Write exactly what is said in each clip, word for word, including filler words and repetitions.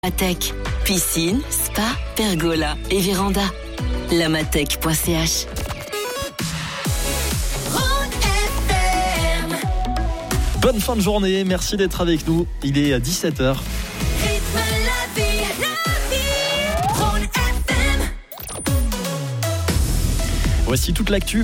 Lamatec, piscine, spa, pergola et véranda. lamatec point c h. Bonne fin de journée, merci d'être avec nous. Il est à dix-sept heures. Voici toute l'actu.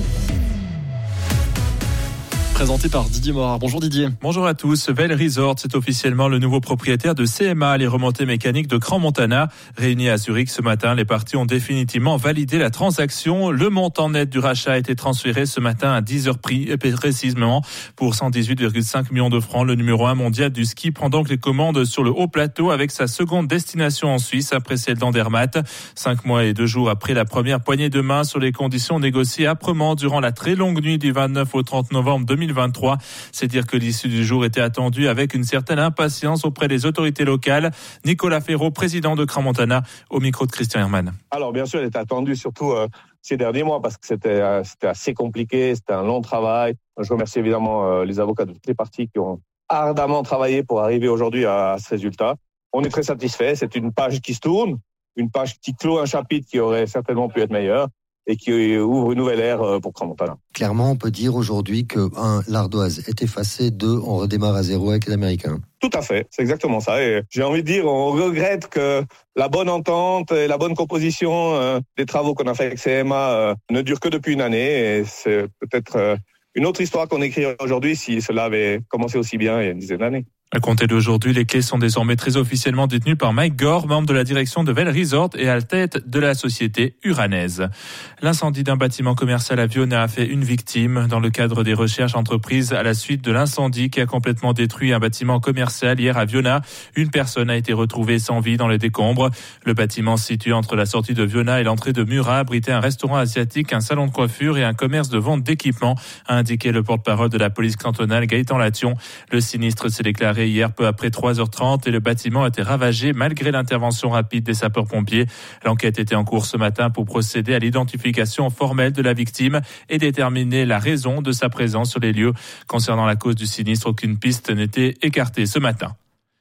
Présenté par Didier Morard. Bonjour Didier. Bonjour à tous. Vail Resort, c'est officiellement le nouveau propriétaire de C M A, les remontées mécaniques de Crans-Montana. Réunis à Zurich ce matin, les parties ont définitivement validé la transaction. Le montant net du rachat a été transféré ce matin à dix heures précisément pour cent dix-huit virgule cinq millions de francs. Le numéro un mondial du ski prend donc les commandes sur le haut plateau avec sa seconde destination en Suisse après celle d'Andermatt. Cinq mois et deux jours après la première poignée de main sur les conditions négociées âprement durant la très longue nuit du vingt-neuf au trente novembre deux mille vingt-trois. C'est dire que l'issue du jour était attendue avec une certaine impatience auprès des autorités locales. Nicolas Ferraud, président de Crans-Montana, au micro de Christian Herman. Alors bien sûr, elle était attendue surtout euh, ces derniers mois parce que c'était, euh, c'était assez compliqué, c'était un long travail. Je remercie évidemment euh, les avocats de toutes les parties qui ont ardemment travaillé pour arriver aujourd'hui à, à ce résultat. On est très satisfait. C'est une page qui se tourne, une page qui clôt un chapitre qui aurait certainement pu être meilleur et qui ouvre une nouvelle ère pour Crans-Montana. Clairement, on peut dire aujourd'hui que, un, l'ardoise est effacée, deux, on redémarre à zéro avec les Américains. Tout à fait, c'est exactement ça. Et j'ai envie de dire, on regrette que la bonne entente et la bonne composition euh, des travaux qu'on a fait avec C M A euh, ne dure que depuis une année. Et c'est peut-être euh, une autre histoire qu'on écrit aujourd'hui si cela avait commencé aussi bien il y a une dizaine d'années. À compter d'aujourd'hui, les clés sont désormais très officiellement détenues par Mike Gore, membre de la direction de Vail Resort et à la tête de la société uranaise. L'incendie d'un bâtiment commercial à Viona a fait une victime dans le cadre des recherches entreprises à la suite de l'incendie qui a complètement détruit un bâtiment commercial hier à Viona. Une personne a été retrouvée sans vie dans les décombres. Le bâtiment situé entre la sortie de Viona et l'entrée de Murat abritait un restaurant asiatique, un salon de coiffure et un commerce de vente d'équipements, a indiqué le porte-parole de la police cantonale Gaëtan Lation. Le sinistre s'est déclaré hier peu après trois heures trente et le bâtiment a été ravagé malgré l'intervention rapide des sapeurs-pompiers. L'enquête était en cours ce matin pour procéder à l'identification formelle de la victime et déterminer la raison de sa présence sur les lieux. Concernant la cause du sinistre, aucune piste n'était écartée ce matin.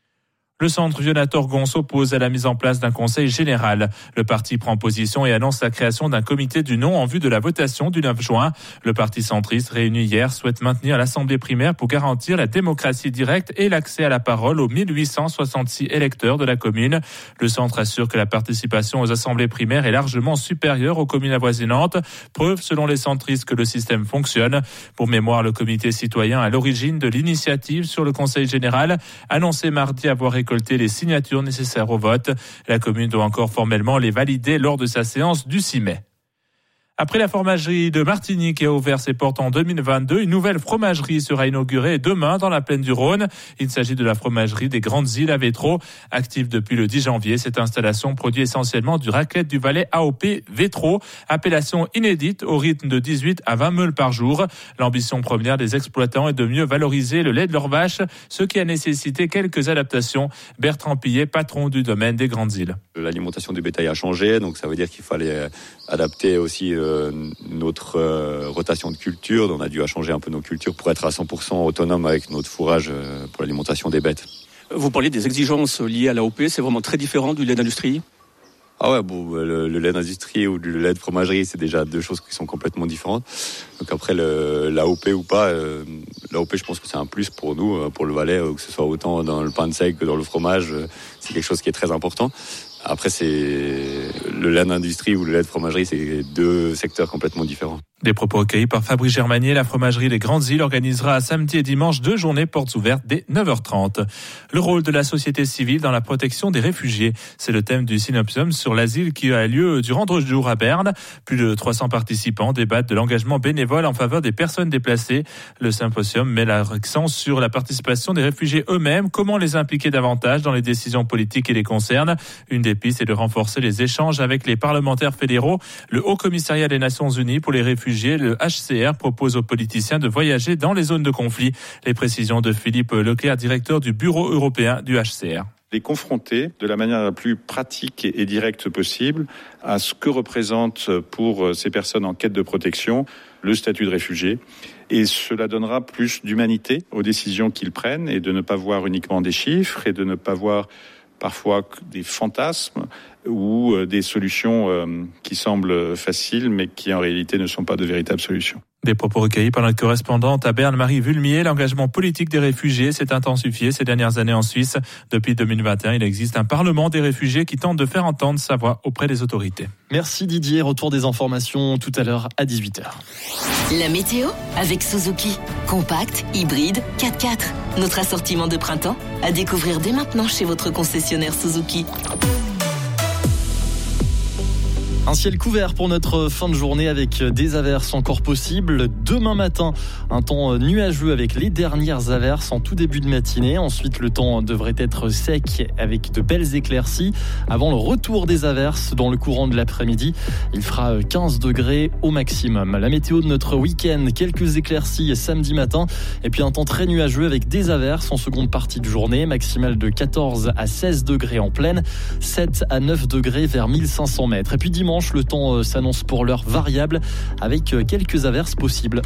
Le centre Viona-Torgon s'oppose à la mise en place d'un conseil général. Le parti prend position et annonce la création d'un comité du non en vue de la votation du neuf juin. Le parti centriste réuni hier souhaite maintenir l'assemblée primaire pour garantir la démocratie directe et l'accès à la parole aux mille huit cent soixante-six électeurs de la commune. Le centre assure que la participation aux assemblées primaires est largement supérieure aux communes avoisinantes. Preuve selon les centristes que le système fonctionne. Pour mémoire, le comité citoyen à l'origine de l'initiative sur le conseil général annonçait mardi avoir récolté les signatures nécessaires au vote. La commune doit encore formellement les valider lors de sa séance du six mai. Après la fromagerie de Martigny qui a ouvert ses portes en deux mille vingt-deux, une nouvelle fromagerie sera inaugurée demain dans la plaine du Rhône. Il s'agit de la fromagerie des Grandes Îles à Vétro. Active depuis le dix janvier, cette installation produit essentiellement du raclette du Valais A O P Vétro, appellation inédite au rythme de dix-huit à vingt meules par jour. L'ambition première des exploitants est de mieux valoriser le lait de leurs vaches, ce qui a nécessité quelques adaptations. Bertrand Pillet, patron du domaine des Grandes Îles. L'alimentation du bétail a changé, donc ça veut dire qu'il fallait adapter aussi euh, notre euh, rotation de culture. On a dû changer un peu nos cultures pour être à cent pour cent autonome avec notre fourrage euh, pour l'alimentation des bêtes. Vous parliez des exigences liées à l'A O P, c'est vraiment très différent du lait d'industrie ? Ah ouais, bon, le, le lait d'industrie ou le lait de fromagerie, c'est déjà deux choses qui sont complètement différentes. Donc après, le, l'A O P ou pas, euh, l'A O P, je pense que c'est un plus pour nous, pour le Valais, que ce soit autant dans le pain de seigle que dans le fromage. C'est quelque chose qui est très important. Après, c'est le lait d'industrie ou le lait de fromagerie, c'est deux secteurs complètement différents. Des propos recueillis par Fabrice Germanier. La fromagerie Les Grandes Îles organisera samedi et dimanche deux journées portes ouvertes dès neuf heures trente. Le rôle de la société civile dans la protection des réfugiés. C'est le thème du Synopsium sur l'asile qui a lieu durant deux jours à Berne. Plus de trois cents participants débattent de l'engagement bénévole en faveur des personnes déplacées. Le symposium met l'accent sur la participation des réfugiés eux-mêmes. Comment les impliquer davantage dans les décisions politiques qui les concernent. Une des pistes est de renforcer les échanges avec les parlementaires fédéraux. Le Haut Commissariat des Nations Unies pour les réfugiés, le H C R, propose aux politiciens de voyager dans les zones de conflit. Les précisions de Philippe Leclerc, directeur du Bureau européen du H C R. Les confronter de la manière la plus pratique et directe possible à ce que représente pour ces personnes en quête de protection le statut de réfugié. Et cela donnera plus d'humanité aux décisions qu'ils prennent et de ne pas voir uniquement des chiffres et de ne pas voir parfois des fantasmes ou des solutions qui semblent faciles, mais qui en réalité ne sont pas de véritables solutions. Des propos recueillis par notre correspondante à Berne, Marie Vulmier. L'engagement politique des réfugiés s'est intensifié ces dernières années en Suisse. Depuis deux mille vingt et un, il existe un parlement des réfugiés qui tente de faire entendre sa voix auprès des autorités. Merci Didier. Retour des informations tout à l'heure à dix-huit heures. La météo avec Suzuki. Compact, hybride, quatre-quatre. Notre assortiment de printemps à découvrir dès maintenant chez votre concessionnaire Suzuki. Un ciel couvert pour notre fin de journée avec des averses encore possibles. Demain matin, un temps nuageux avec les dernières averses en tout début de matinée. Ensuite, le temps devrait être sec avec de belles éclaircies avant le retour des averses dans le courant de l'après-midi. Il fera quinze degrés au maximum. La météo de notre week-end, quelques éclaircies samedi matin et puis un temps très nuageux avec des averses en seconde partie de journée. Maximale de quatorze à seize degrés en plaine, sept à neuf degrés vers mille cinq cents mètres. Et puis dimanche, le temps s'annonce pour l'heure variable avec quelques averses possibles.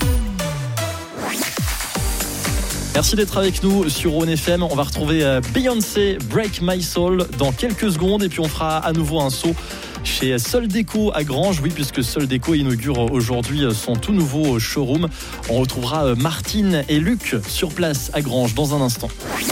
Merci d'être avec nous sur Rhône F M. On va retrouver Beyoncé, Break My Soul dans quelques secondes et puis on fera à nouveau un saut chez Sol Déco à Granges. Oui, puisque Sol Déco inaugure aujourd'hui son tout nouveau showroom. On retrouvera Martine et Luc sur place à Granges dans un instant.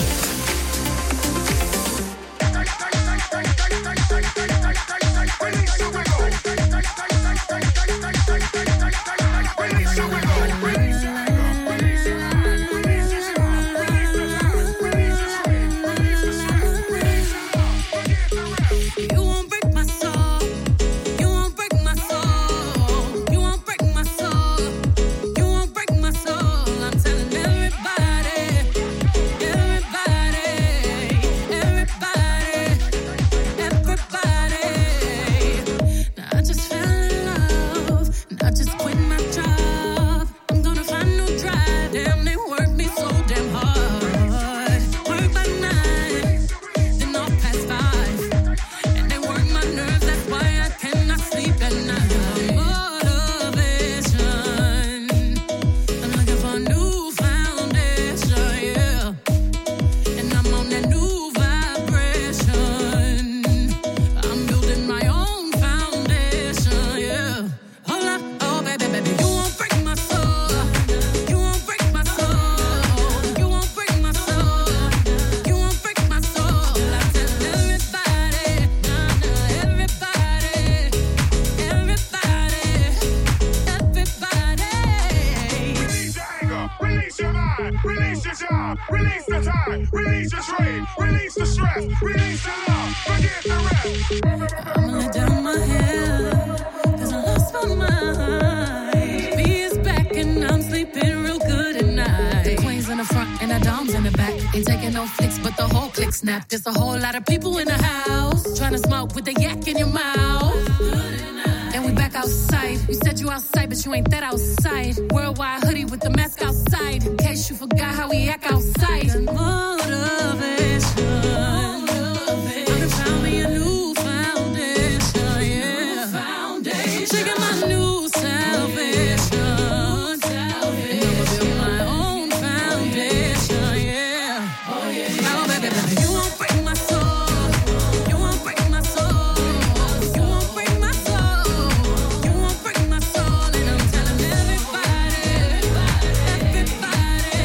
There's a whole lot of people in the house trying to smoke with the yak in your mouth. And we back outside. You said you outside, but you ain't that outside. Worldwide hoodie with the mask outside. In case you forgot how we act outside. Motivation. I found me a new foundation. Yeah. Foundation. Shaking my new salvation. And I'ma build my own foundation. Yeah. Oh yeah. Oh baby, baby, you won't break my soul. You won't break my soul. You won't break my soul. You won't break my soul. And I'm telling everybody, everybody,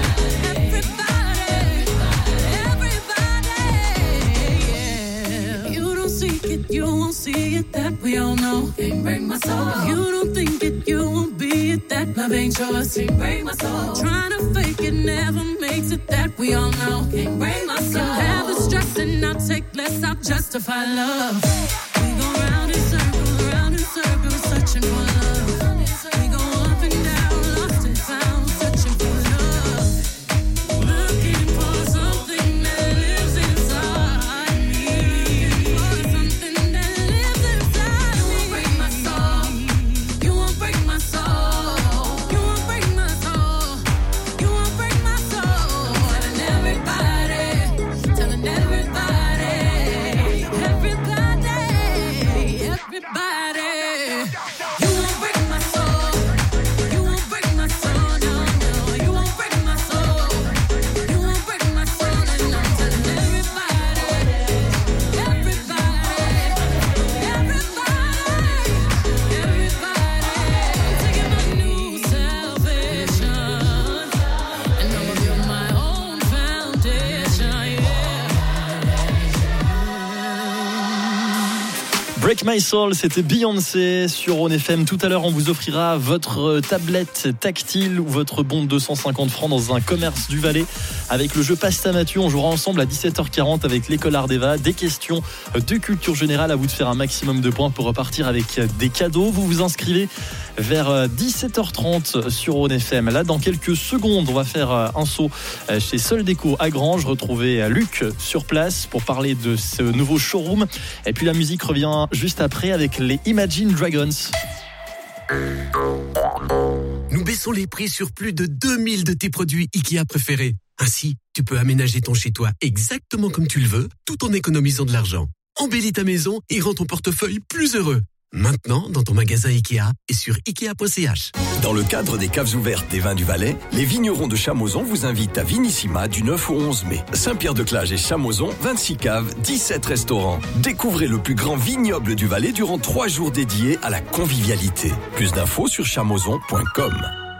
everybody, everybody, yeah. You don't seek it, you won't see it. That we all know. Can't break my soul. You don't think it, you won't be it. That love ain't yours. Can't break my soul. Trying to fake it never makes it. That we all know. Can't break my soul. Have the stress and I'll take less. I'll justify love. We go round in circles, round in circles, searching for love. We go up and down, lost and found, searching for love. Looking for something that lives inside me. For something that lives inside me. You won't break my soul. You won't break my soul. You won't break my soul. You won't break my soul. Telling everybody, telling everybody, everybody, everybody. You won't break Break My Soul, c'était Beyoncé sur Rhône F M. Tout à l'heure, on vous offrira votre tablette tactile ou votre bon de deux cent cinquante francs dans un commerce du Valais avec le jeu Pasta Mathieu. On jouera ensemble à dix-sept heures quarante avec l'école Ardeva. Des questions de culture générale, à vous de faire un maximum de points pour repartir avec des cadeaux. Vous vous inscrivez vers dix-sept heures trente sur Rhône F M. Là, dans quelques secondes, on va faire un saut chez Soldeco à Granges, retrouver Luc sur place pour parler de ce nouveau showroom. Et puis la musique revient juste après avec les Imagine Dragons. Nous baissons les prix sur plus de deux mille de tes produits Ikea préférés. Ainsi, tu peux aménager ton chez-toi exactement comme tu le veux, tout en économisant de l'argent. Embellis ta maison et rends ton portefeuille plus heureux. Maintenant, dans ton magasin Ikea et sur ikea point c h. Dans le cadre des caves ouvertes des vins du Valais, les vignerons de Chamoson vous invitent à Vinissima du neuf au onze mai. Saint-Pierre-de-Clage et Chamoson, vingt-six caves, dix-sept restaurants. Découvrez le plus grand vignoble du Valais durant trois jours dédiés à la convivialité. Plus d'infos sur chamoson point com.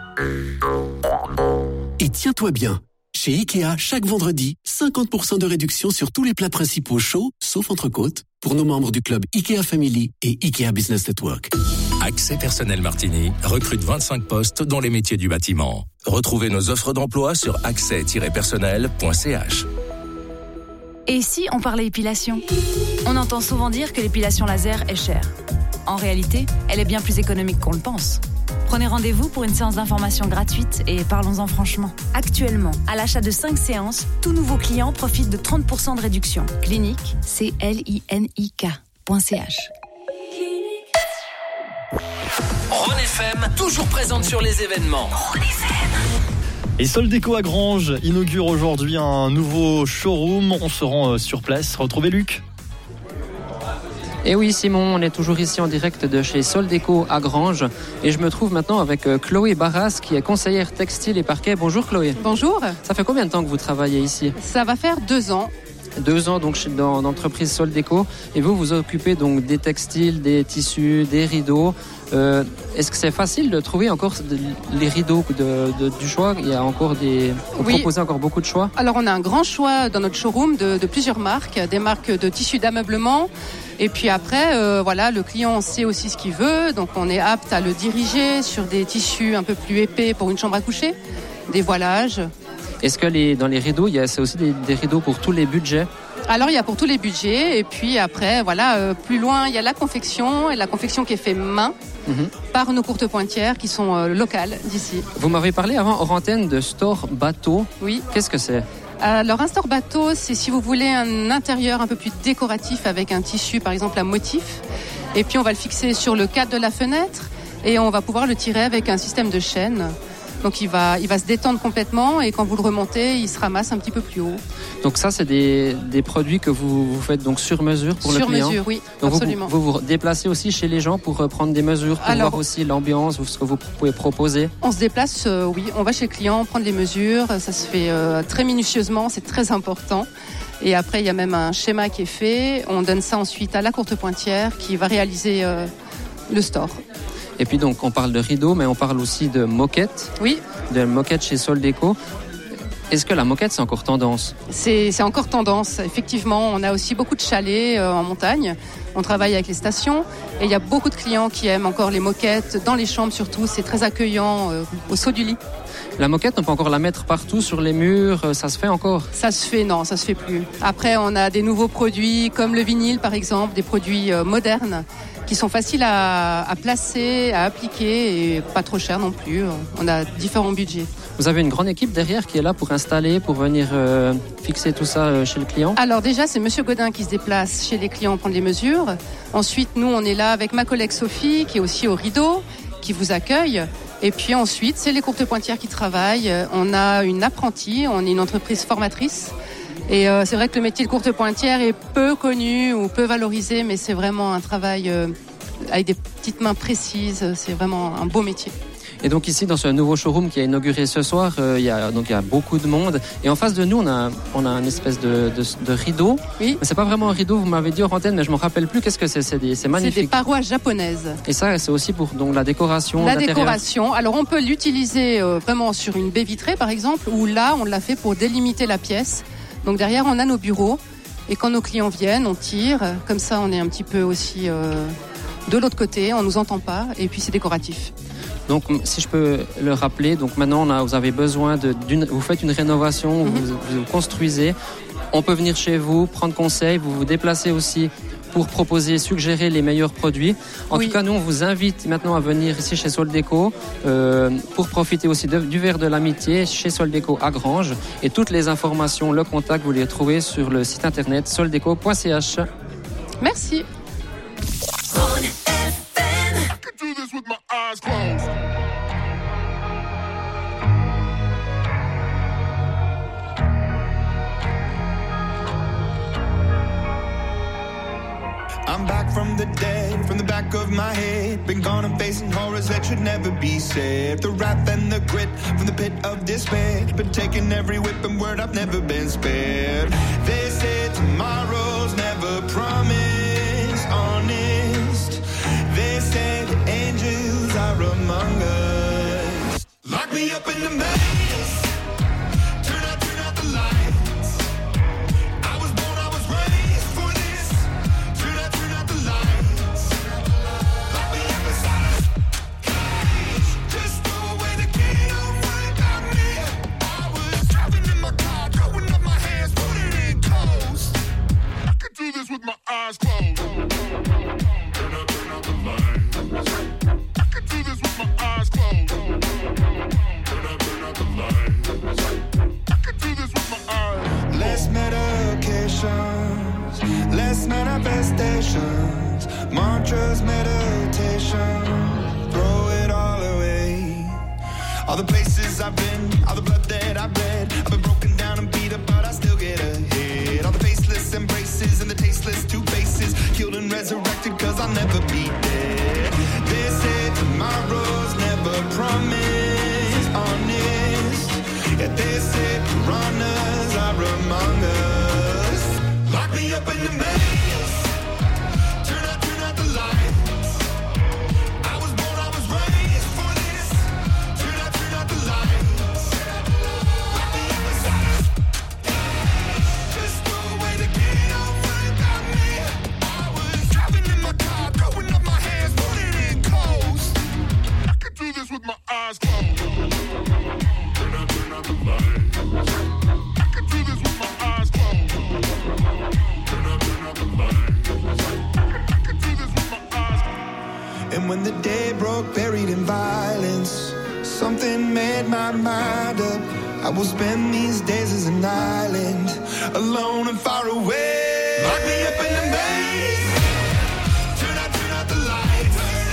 Et tiens-toi bien, chez Ikea, chaque vendredi, cinquante pour cent de réduction sur tous les plats principaux chauds, sauf entrecôte, pour nos membres du club Ikea Family et Ikea Business Network. Accès Personnel Martini recrute vingt-cinq postes dans les métiers du bâtiment. Retrouvez nos offres d'emploi sur accès tiret personnel point c h. Et si on parlait épilation ? On entend souvent dire que l'épilation laser est chère. En réalité, elle est bien plus économique qu'on le pense. Prenez rendez-vous pour une séance d'information gratuite et parlons-en franchement. Actuellement, à l'achat de cinq séances, tout nouveau client profite de trente pour cent de réduction. Clinique, C L I N I K point C H. Rhône F M, toujours présente sur les événements. Rhône F M. Et Soldeco à Granges inaugure aujourd'hui un nouveau showroom. On se rend sur place. Retrouvez Luc. Et oui Simon, on est toujours ici en direct de chez Soldeco à Granges et je me trouve maintenant avec Chloé Barras qui est conseillère textile et parquet. Bonjour Chloé. Bonjour. Ça fait combien de temps que vous travaillez ici ? Ça va faire deux ans. Deux ans donc dans l'entreprise Soldeco et vous vous occupez donc des textiles, des tissus, des rideaux. Euh, est-ce que c'est facile de trouver encore les rideaux de, de, du choix ? Il y a encore des, vous oui. proposez encore beaucoup de choix ? Alors on a un grand choix dans notre showroom de, de plusieurs marques, des marques de tissus d'ameublement. Et puis après, euh, voilà, le client sait aussi ce qu'il veut, donc on est apte à le diriger sur des tissus un peu plus épais pour une chambre à coucher, des voilages. Est-ce que les, dans les rideaux, il y a c'est aussi des, des rideaux pour tous les budgets ? Alors il y a pour tous les budgets et puis après, voilà, euh, plus loin, il y a la confection et la confection qui est faite main mmh. par nos courtes pointières qui sont euh, locales d'ici. Vous m'avez parlé avant hors antenne de store bateau. Oui. Qu'est-ce que c'est ? Alors un store bateau, c'est si vous voulez un intérieur un peu plus décoratif avec un tissu par exemple à motif et puis on va le fixer sur le cadre de la fenêtre et on va pouvoir le tirer avec un système de chaîne. Donc il va, il va se détendre complètement et quand vous le remontez, il se ramasse un petit peu plus haut. Donc ça, c'est des, des produits que vous, vous faites donc sur mesure pour sur le client ? Sur mesure, oui, donc absolument. Vous, vous vous déplacez aussi chez les gens pour prendre des mesures, pour Alors, voir aussi l'ambiance, ce que vous pouvez proposer ? On se déplace, euh, oui, on va chez le client, prendre les mesures, ça se fait euh, très minutieusement, c'est très important. Et après, il y a même un schéma qui est fait, on donne ça ensuite à la courte pointière qui va réaliser euh, le store. Et puis donc on parle de rideaux, mais on parle aussi de moquettes. Oui. De moquettes chez Soldeco. Est-ce que la moquette c'est encore tendance ? C'est, c'est encore tendance, effectivement. On a aussi beaucoup de chalets euh, en montagne. On travaille avec les stations et il y a beaucoup de clients qui aiment encore les moquettes, dans les chambres surtout. C'est très accueillant euh, au saut du lit. La moquette, on peut encore la mettre partout sur les murs, ça se fait encore ? Ça se fait, non, ça se fait plus. Après, on a des nouveaux produits comme le vinyle par exemple, des produits euh, modernes qui sont faciles à, à placer, à appliquer et pas trop chers non plus. On a différents budgets. Vous avez une grande équipe derrière qui est là pour installer, pour venir euh, fixer tout ça euh, chez le client ? Alors déjà, c'est Monsieur Godin qui se déplace chez les clients, prendre les mesures. Ensuite, nous, on est là avec ma collègue Sophie, qui est aussi au rideau, qui vous accueille. Et puis ensuite, c'est les courtes pointières qui travaillent. On a une apprentie, on est une entreprise formatrice. Et euh, c'est vrai que le métier de courte pointière est peu connu ou peu valorisé, mais c'est vraiment un travail euh, avec des petites mains précises. C'est vraiment un beau métier. Et donc ici, dans ce nouveau showroom qui a inauguré ce soir, euh, il y a donc il y a beaucoup de monde. Et en face de nous, on a on a une espèce de de, de rideau. Oui. Mais c'est pas vraiment un rideau. Vous m'avez dit hors antenne, mais je me rappelle plus. Qu'est-ce que c'est ? C'est des, c'est magnifique. C'est des parois japonaises. Et ça, c'est aussi pour donc la décoration. La d'intérieur. décoration. Alors on peut l'utiliser euh, vraiment sur une baie vitrée, par exemple, ou là on l'a fait pour délimiter la pièce. Donc derrière, on a nos bureaux. Et quand nos clients viennent, on tire. Comme ça, on est un petit peu aussi euh, de l'autre côté. On nous entend pas. Et puis, c'est décoratif. Donc, si je peux le rappeler, donc maintenant, on a, vous avez besoin de, d'une, vous faites une rénovation, mm-hmm. vous, vous construisez. On peut venir chez vous, prendre conseil. Vous vous déplacez aussi pour proposer, suggérer les meilleurs produits. En oui. tout cas, nous, on vous invite maintenant à venir ici chez Soldeco euh, pour profiter aussi de, du verre de l'amitié chez Soldeco à Granges. Et toutes les informations, le contact, vous les trouvez sur le site internet soldeco point c h. Merci. I'm back from the dead, from the back of my head. Been gone and facing horrors that should never be said. The wrath and the grit from the pit of despair. Been taking every whip and word, I've never been spared. They say tomorrow's never promised, honest. They say the angels are among us. Lock me up in the maze. Turn out, turn out the lights. With my eyes closed. Turn up, turn up the lights. I can do this with my eyes closed. Turn up, turn up the lights. I can do this with my eyes. Less medications, less manifestations, mantras, meditation. Throw it all away. All the places I've been, all the blood that I've bled. I've been broken down and beat up, but I still get ahead. All the faceless embraces and the tasteless two faces, killed and resurrected cause I'll never be dead. They say tomorrow's never promised, honest. Yeah, they say piranhas are among us. Lock me up in the maze. Turn out, turn out the lights. I was born, I was raised for this. Turn out, turn out the lights. Lock me up inside. Just throw away the key, don't worry about me. I was driving in my car, throwing up my hands, putting in coast. I could do this with my eyes closed. Turn out, turn out the lights. I could do this with my eyes closed. Turn out, turn out the lights. I could do this with my eyes closed. And when the day broke, buried in violence, something made my mind up. I will spend these days as an island, alone and far away. Lock me up in the maze. Turn out, turn out the lights.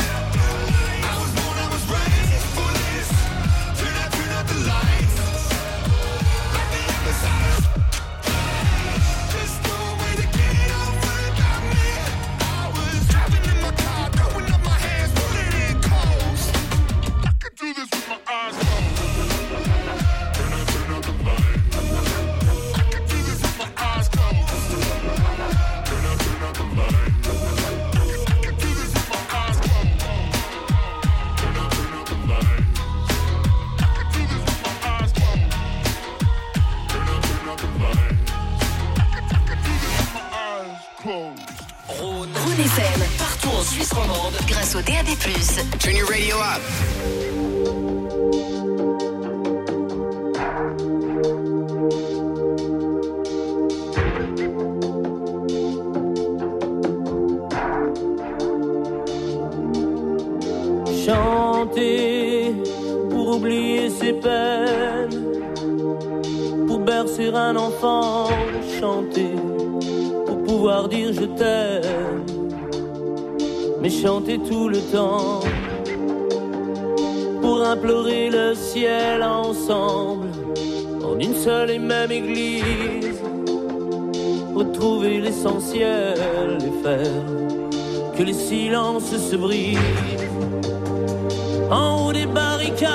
I was born, I was raised for this. Turn out, turn out the lights. Lock me up inside. Just throw away the key, don't worry about me. I was driving in my car, throwing up my hands, pulling in coast. I could do this with my eyes closed. Turn out, turn out the lights. I could do this with my eyes closed. Turn out, turn out the lights. I could do this with my eyes closed. Turn out, turn out the lights. I could do this with my eyes closed. Turn out, turn out the lights. I could, I could do this with my eyes closed. Rhône. Rhône F M. Partout en Suisse romande. Grâce au D A B plus. Turn your radio up. Chanter pour oublier ses peines, pour bercer un enfant, chanter pour pouvoir dire je t'aime, mais chanter tout le temps pour implorer le ciel ensemble en une seule et même église, retrouver l'essentiel et faire que les silences se brisent. En haut des barricades,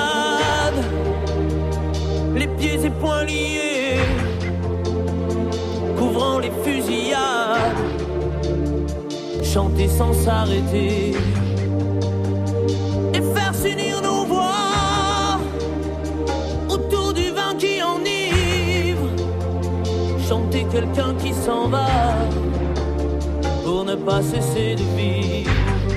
les pieds et poings liés, couvrant les fusillades, chanter sans s'arrêter et faire s'unir nos voix autour du vin qui enivre, chanter quelqu'un qui s'en va pour ne pas cesser de vivre.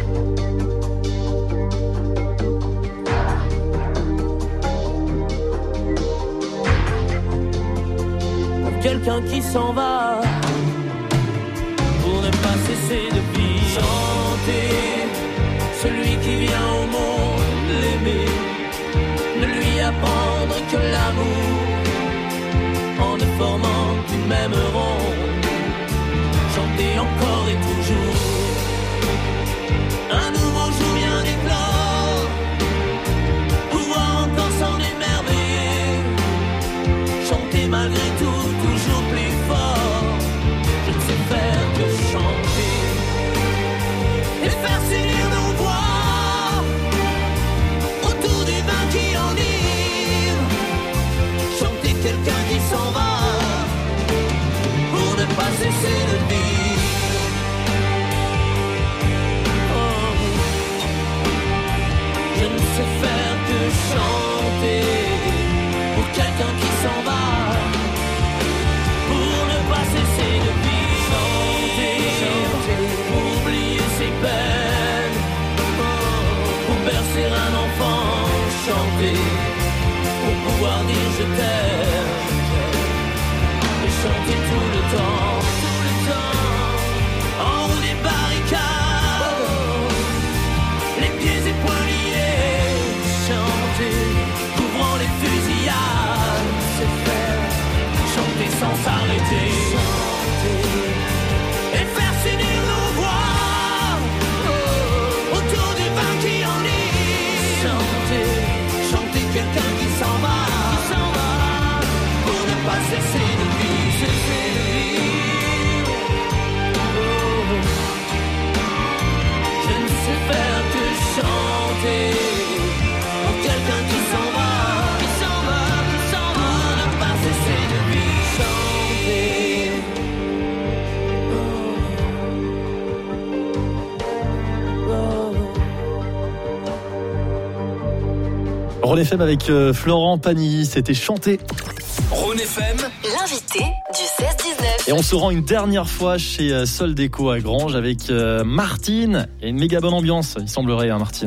Pour quelqu'un qui s'en va pour ne pas cesser de vivre. Chanter celui qui vient au monde l'aimer, ne lui apprendre que l'amour en ne formant qu'une même ronde. Chanter encore et toujours. Un nouveau jour vient d'éclore, pouvoir encore s'en émerveiller. Chanter malgré tout, toujours plus fort. Je ne sais faire que chanter et faire s'unir nos voix autour du vin qui enivre. Chanter quelqu'un qui s'en va pour ne pas cesser de vivre. Oh. Je ne sais faire que chanter pour quelqu'un qui s'en va pour ne pas cesser de vivre. Chanter, chanter pour oublier ses peines, oh. Pour bercer un enfant. Chanter pour pouvoir dire je t'aime. Chanter tout le temps, tout le temps, en haut des barricades, les pieds et poings liés. Chanter, couvrant les fusillades, c'est faire. Chanter sans s'arrêter, chanter et faire s'unir nos voix oh, autour du vin qui enivre. Chanter, chanter quelqu'un qui s'en va, qui s'en va pour ne pas cesser de vivre. Rhône F M avec euh, Florent Pagny, c'était chanté. Rhône F M, l'invité du seize dix-neuf. Et on se rend une dernière fois chez euh, Soldeco à Granges avec euh, Martine. Il y a une méga bonne ambiance, il semblerait, hein, Martine.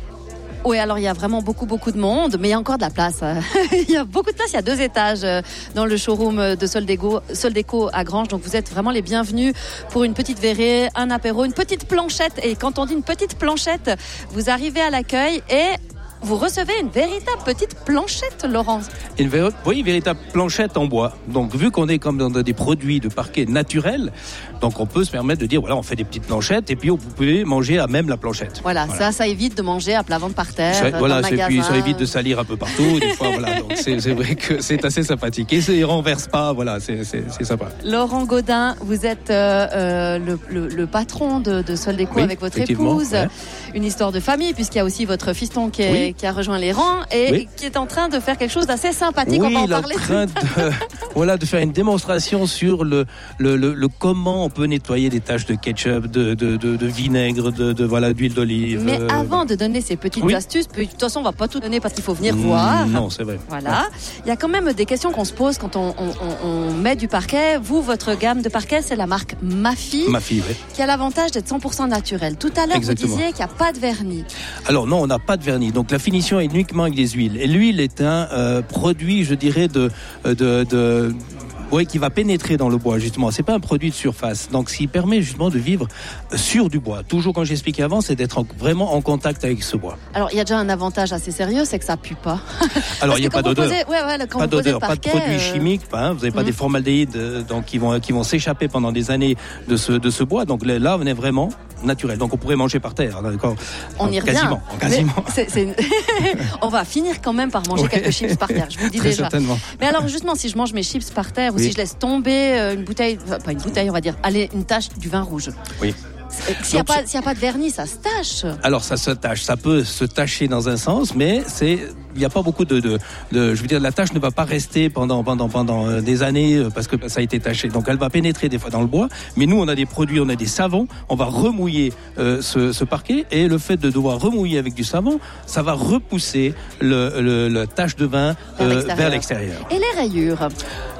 Oui, alors il y a vraiment beaucoup, beaucoup de monde, mais il y a encore de la place. Il y a beaucoup de place, il y a deux étages dans le showroom de Soldeco, Soldeco à Granges. Donc vous êtes vraiment les bienvenus pour une petite verrée, un apéro, une petite planchette. Et quand on dit une petite planchette, vous arrivez à l'accueil et vous recevez une véritable petite planchette, Laurent. Une vé- oui, une véritable planchette en bois. Donc, vu qu'on est comme dans des produits de parquet naturels, donc on peut se permettre de dire, voilà, on fait des petites planchettes et puis vous pouvez manger à même la planchette. Voilà, Voilà. ça, ça évite de manger à plat ventre par terre, Ça, dans voilà, le c'est, magasin. puis ça évite de salir un peu partout. Des fois, voilà, donc c'est, c'est vrai que c'est assez sympathique. Et ça ne renverse pas, voilà, c'est, c'est, c'est sympa. Laurent Gaudin, vous êtes euh, euh, le, le, le patron de, de Soldeco Oui, avec votre effectivement, épouse. ouais. Une histoire de famille, puisqu'il y a aussi votre fiston qui, est, Oui. qui a rejoint les rangs et Oui. qui est en train de faire quelque chose d'assez sympathique. Oui, on va en il est en parler. train de, voilà, de faire une démonstration sur le, le, le, le comment on peut nettoyer des taches de ketchup, de, de, de, de vinaigre, de, de voilà, d'huile d'olive. Mais euh, avant de donner ces petites Oui. astuces, puis, de toute façon, on va pas tout donner parce qu'il faut venir mm, voir. Non, c'est vrai. Voilà. Il y a quand même des questions qu'on se pose quand on, on, on, on met du parquet. Vous, votre gamme de parquet, c'est la marque Mafi, Ma fille, oui. qui a l'avantage d'être cent pour cent naturel. Tout à l'heure, Exactement. vous disiez qu'il n'y a pas de vernis. Alors non, on n'a pas de vernis. Donc la finition est uniquement avec des huiles. Et l'huile est un euh, produit, je dirais, de, de, de oui, qui va pénétrer dans le bois, justement. C'est pas un produit de surface. Donc, ce qui permet justement de vivre sur du bois. Toujours, quand j'expliquais avant, c'est d'être en, vraiment en contact avec ce bois. Alors, il y a déjà un avantage assez sérieux, c'est que ça pue pas. Alors, il n'y a pas d'odeur. Posez, ouais, ouais, quand pas vous posez d'odeur, le pas parquet, de produits euh... chimiques. Hein, vous n'avez pas mmh. des formaldéhydes euh, donc, qui vont, qui vont s'échapper pendant des années de ce, de ce bois. Donc là, on est vraiment naturel. Donc, on pourrait manger par terre. D'accord. On y revient. Quasiment. quasiment. C'est, c'est... on va finir quand même par manger ouais. quelques chips par terre, je vous le dis Très déjà. Certainement. Mais alors, justement, si je mange mes chips par terre ou oui. si je laisse tomber une bouteille, enfin, pas une bouteille, on va dire, allez, une tache du vin rouge. Oui. S'il n'y a, a pas de vernis, ça se tache. Alors ça se tache, ça peut se tacher dans un sens, mais c'est il n'y a pas beaucoup de, de, de, je veux dire, la tache ne va pas rester pendant pendant pendant des années parce que ça a été taché. Donc elle va pénétrer des fois dans le bois. Mais nous, on a des produits, on a des savons, on va remouiller euh, ce, ce parquet et le fait de devoir remouiller avec du savon, ça va repousser le, le, le tache de vin euh, vers l'extérieur. Et les rayures,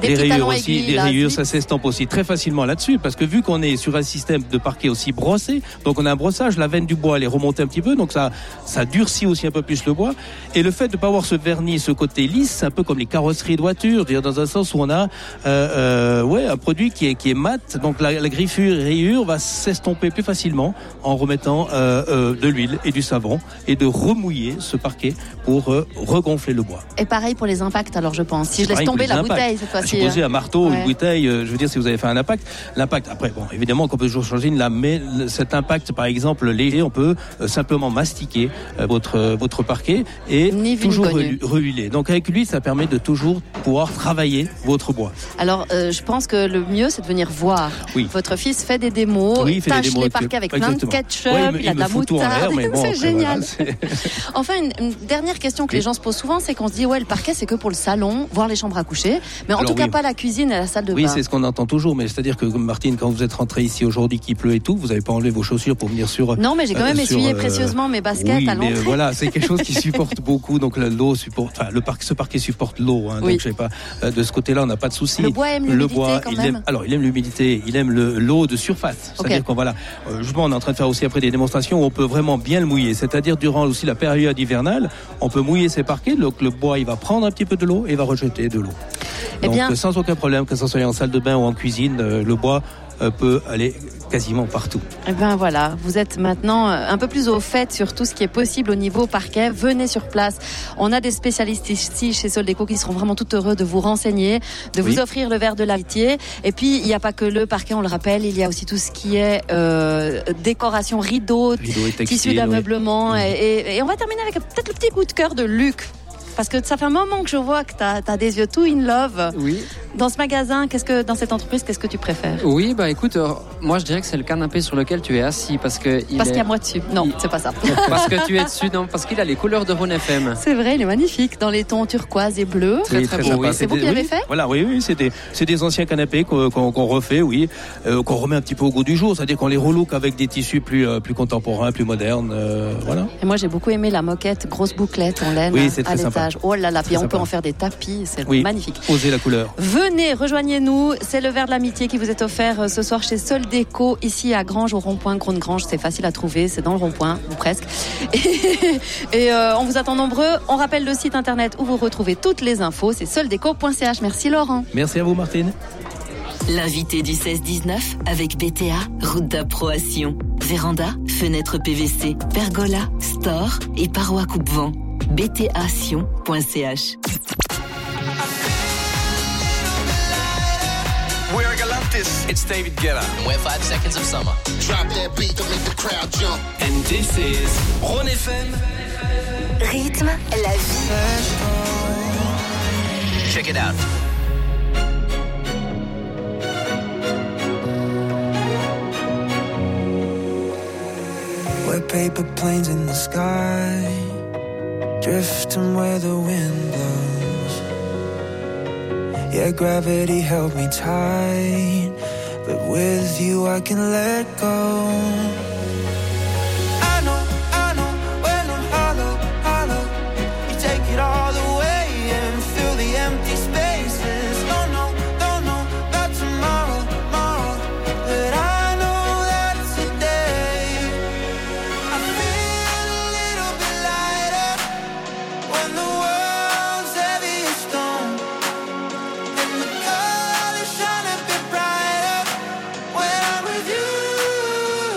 Les les petits rayures talons aussi, aiguilles, les là, rayures, zip. ça s'estompe aussi très facilement là-dessus, parce que vu qu'on est sur un système de parquet aussi brossé, donc on a un brossage, la veine du bois elle est remontée un petit peu, donc ça, ça durcit aussi un peu plus le bois. Et le fait de pas avoir ce vernis, ce côté lisse, c'est un peu comme les carrosseries de voitures, je veux dire, dans un sens où on a euh, euh, ouais un produit qui est qui est mat, donc la, la griffure, rayure va s'estomper plus facilement en remettant euh, euh, de l'huile et du savon et de remouiller ce parquet pour euh, regonfler le bois. Et pareil pour les impacts, alors je pense. Si je laisse Pareil tomber pour les la impacts. bouteille cette fois-ci. Supposez un marteau, Ouais. une bouteille, euh, je veux dire, si vous avez fait un impact, l'impact, après, bon, évidemment qu'on peut toujours changer une lame, mais le- cet impact, par exemple, léger, on peut euh, simplement mastiquer euh, votre, euh, votre parquet et Ni vu ni toujours connu. re- rehuiler. Donc avec l'huile, ça permet de toujours pouvoir travailler votre bois. Alors, euh, je pense que le mieux, c'est de venir voir. Oui. Votre fils fait des démos, Oui, il fait des tâche démos les avec- parquets avec plein de exactement. ketchup, Ouais, il me- il a il de me la fout tout en l'air, moutarde. mais bon, C'est après, génial. voilà, Enfin, une, une dernière question que les gens se posent souvent, c'est qu'on se dit, ouais, le parquet, c'est que pour le salon, voir les chambres à coucher, mais en Alors, tout cas oui. pas la cuisine et la salle de Oui, bain. c'est ce qu'on entend toujours, mais c'est-à-dire que, Martine, quand vous êtes rentrée ici aujourd'hui, qu'il pleut et tout, vous n'avez pas enlevé vos chaussures pour venir sur... Non, mais j'ai quand même euh, essuyé sur, euh, précieusement mes baskets oui, à mais l'entrée. voilà, c'est quelque chose qui supporte beaucoup, donc la- l'eau supporte, enfin, le parc, ce parquet supporte l'eau, hein, Oui. donc je sais pas, euh, de ce côté-là, on n'a pas de souci. Le bois aime Le l'humidité bois, quand il même. aime, alors il aime l'humidité, il aime le, l'eau de surface, c'est-à-dire Ok. qu'on voilà, euh, justement, on est en train de faire aussi après des démonstrations où on peut vraiment bien le mouiller, c'est-à-dire durant aussi la période hivernale, on peut mouiller ses parquets, donc le bois, il va prendre un petit peu de l'eau et va rejeter de l'eau. Eh Donc bien- euh, sans aucun problème, que ce soit en salle de bain ou en cuisine, euh, le bois euh, peut aller quasiment partout. Eh ben voilà, vous êtes maintenant euh, un peu plus au fait sur tout ce qui est possible au niveau parquet. Venez sur place. On a des spécialistes ici chez Soldeco qui seront vraiment tout heureux de vous renseigner, de Oui. vous offrir le verre de l'amitié. Et puis, il n'y a pas que le parquet, on le rappelle, il y a aussi tout ce qui est euh, décoration, rideaux, Rideaux et textiles, tissus oui. d'ameublement. Et, et- et on va terminer avec peut-être le petit coup de cœur de Luc. Parce que ça fait un moment que je vois que tu as des yeux tout in love. Oui. Dans ce magasin, qu'est-ce que, dans cette entreprise, qu'est-ce que tu préfères? Oui, bah écoute, euh, moi je dirais que c'est le canapé sur lequel tu es assis parce que il Parce est- qu'il y a moi dessus. Non, c'est pas ça. parce que tu es dessus, non, parce qu'il a les couleurs de Rhône F M. C'est vrai, il est magnifique, dans les tons turquoise et bleu. Oui, très sympa. C'est vous des- qui l'avez oui, fait? Voilà, oui, oui, c'est des, c'est des anciens canapés qu'on, qu'on, qu'on refait, oui, euh, qu'on remet un petit peu au goût du jour, c'est-à-dire qu'on les relook avec des tissus plus, euh, plus contemporains, plus modernes, euh, voilà. Et moi, j'ai beaucoup aimé la moquette, grosse bouclette en laine Oui, c'est à très sympa. l'étage. Oh là là, puis Très on sympa. peut en faire des tapis, c'est Oui, magnifique. osez la couleur. Venez, rejoignez-nous. C'est le verre de l'amitié qui vous est offert euh, ce soir chez Soldeco, ici à Granges, au rond-point Grande-Grange. C'est facile à trouver, c'est dans le rond-point, ou presque. Et, et, euh, on vous attend nombreux. On rappelle le site internet où vous retrouvez toutes les infos. C'est soldeco point c h. Merci Laurent. Merci à vous, Martine. L'invité du seize dix-neuf avec B T A, route d'approation. Véranda, fenêtre P V C, pergola, store et parois coupe-vent. b t a sion point c h. We're Galantis. It's David Guetta. And we're five seconds of summer. Drop that beat to make the crowd jump. And this is Rhône F M. Rythme, la vie. Check it out. We're paper planes in the sky, drifting where the wind blows. Yeah, gravity held me tight, but with you I can let go. I know, I know, when I'm hollow, hollow, you take it all away and fill the empty spaces. Don't know, don't know about tomorrow, tomorrow, but I know that today I feel a little bit lighter when the world's heavy as stone, and the colors shine a bit brighter when I'm with you.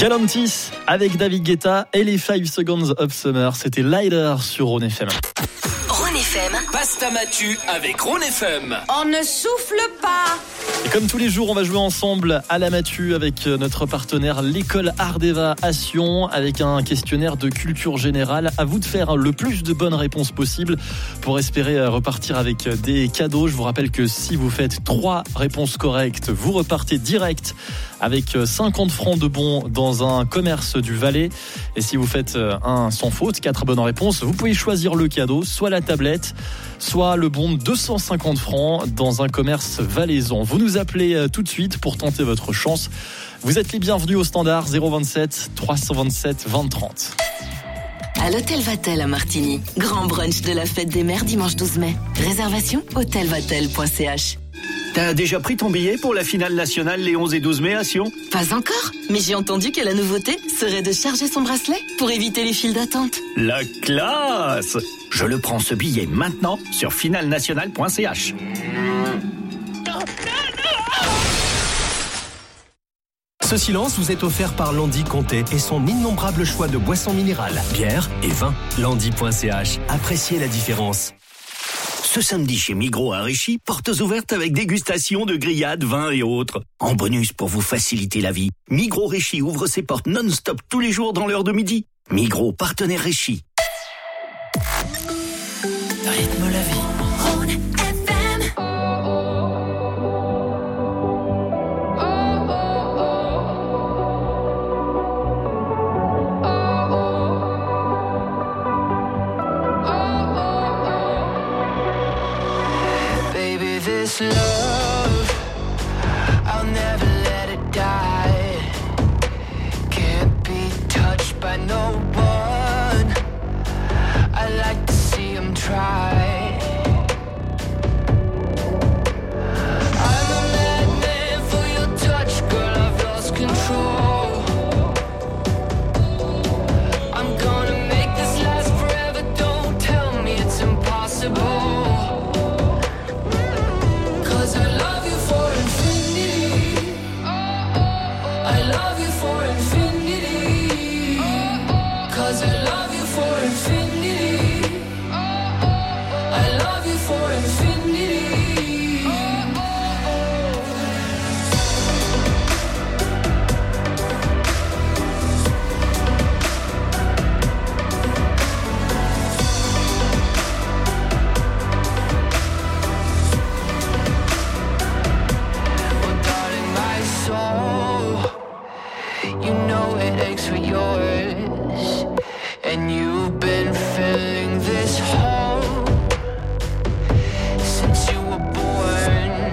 Galantis avec David Guetta et les five seconds of Summer. C'était Lighter sur Rhône F M. Rhône F M. Pasta Matu avec Rhône F M. On ne souffle pas. Et comme tous les jours, on va jouer ensemble à la Matu avec notre partenaire l'école Ardeva à Sion avec un questionnaire de culture générale. À vous de faire le plus de bonnes réponses possibles pour espérer repartir avec des cadeaux. Je vous rappelle que si vous faites trois réponses correctes, vous repartez direct avec cinquante francs de bons dans un commerce du Valais. Et si vous faites un sans faute, quatre bonnes réponses, vous pouvez choisir le cadeau, soit la tablette, soit le bon de deux cent cinquante francs dans un commerce valaisan. Vous nous appelez tout de suite pour tenter votre chance. Vous êtes les bienvenus au standard zéro vingt-sept trois cent vingt-sept vingt trente. À l'Hôtel Vatel à Martigny, grand brunch de la fête des mères dimanche douze mai. Réservation hôtel vatel point c h. T'as déjà pris ton billet pour la finale nationale les onze et douze mai à Sion ? Pas encore, mais j'ai entendu que la nouveauté serait de charger son bracelet pour éviter les files d'attente. La classe ! Je le prends ce billet maintenant sur finale nationale point c h. Ce silence vous est offert par Landy Comté et son innombrable choix de boissons minérales, bière et vin. Landy point c h. Appréciez la différence. Ce samedi chez Migros à Réchy, portes ouvertes avec dégustation de grillades, vins et autres. En bonus pour vous faciliter la vie, Migros Réchy ouvre ses portes non-stop tous les jours dans l'heure de midi. Migros, partenaire Réchy. Rythme la vie. Rhône F M. This love, I'll never let it die. Can't be touched by no one. I like to see him try. I'm a madman for your touch, girl, I've lost control. I'm gonna make this last forever, don't tell me it's impossible. I love you for infinity. I love you for infinity. Cause I love you for infinity. I love you for infinity. You know it aches for yours, and you've been filling this hole since you were born.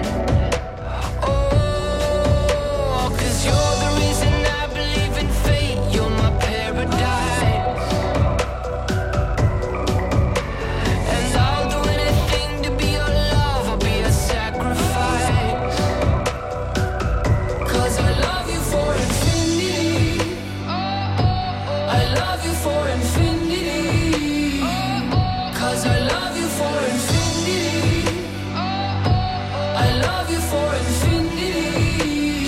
Oh, cause you're the reason I believe in fate, you're my paradise. And I'll do anything to be your love, I'll be a sacrifice. Cause I love you for infinity. I love you for infinity. Cause I love you for infinity. I love you for infinity.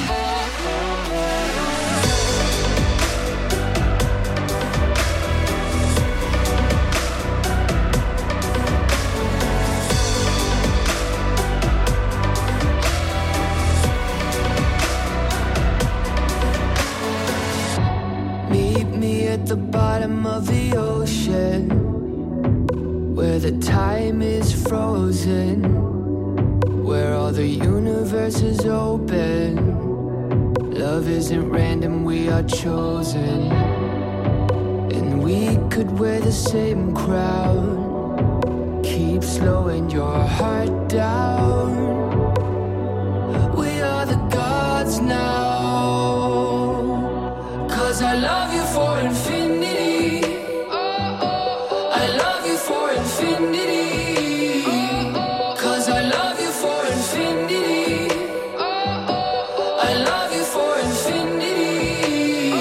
Meet me at the bottom of the ocean, where the time is frozen, where all the universe is open. Love isn't random, we are chosen. And we could wear the same crown, keep slowing your heart down. We are the gods now. Cause I love you for infinity. I love you for infinity. Cause I love you for infinity. I love you for infinity.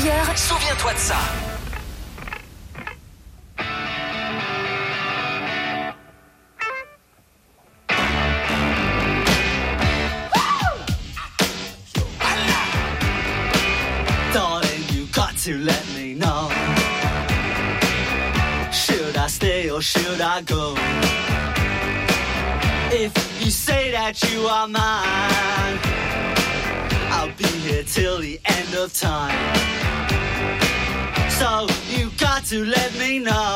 cœur. Souviens-toi de ça. Darling, you got to let me know. Should I stay or should I go? If you say that you are mine, I'll be here till the end of time. So you got to let me know.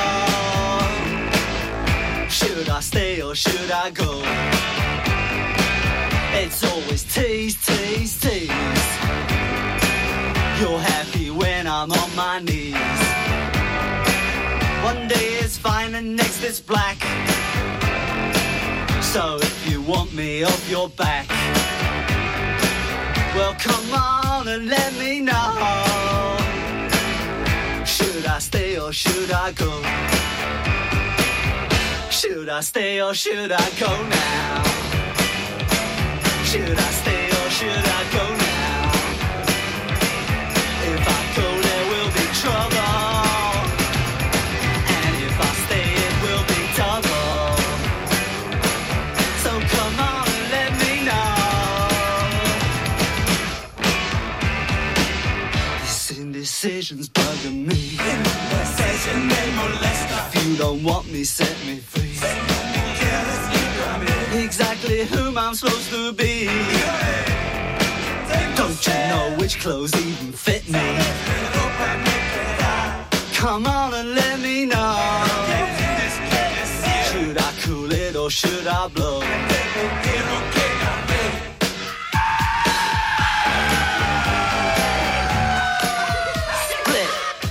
Should I stay or should I go? It's always tease, tease, tease. You're happy when I'm on my knees. One day it's fine and next it's black. So if you want me off your back, well come on and let me know. Should I stay or should I go? Should I stay or should I go now? Should I stay or should I go now? If I go there will be trouble, and if I stay it will be double. So come on and let me know. This indecision's bugging me. Indecision may molest us. If you don't want me, set me free. Exactly whom I'm supposed to be. Don't you know which clothes even fit me? Come on and let me know. Should I cool it or should I blow? Split.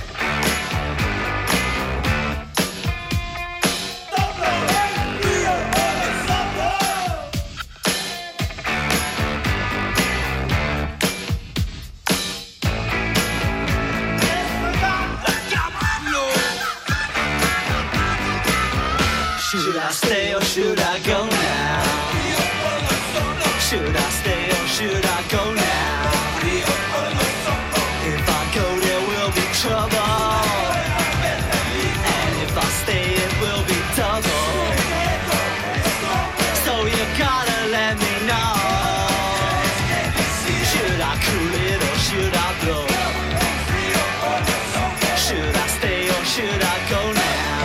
Should I stay or should I go now? Should I stay or should I go now? If I go there will be trouble, and if I stay it will be double. So you gotta let me know. Should I cool it or should I blow? Should I stay or should I go now?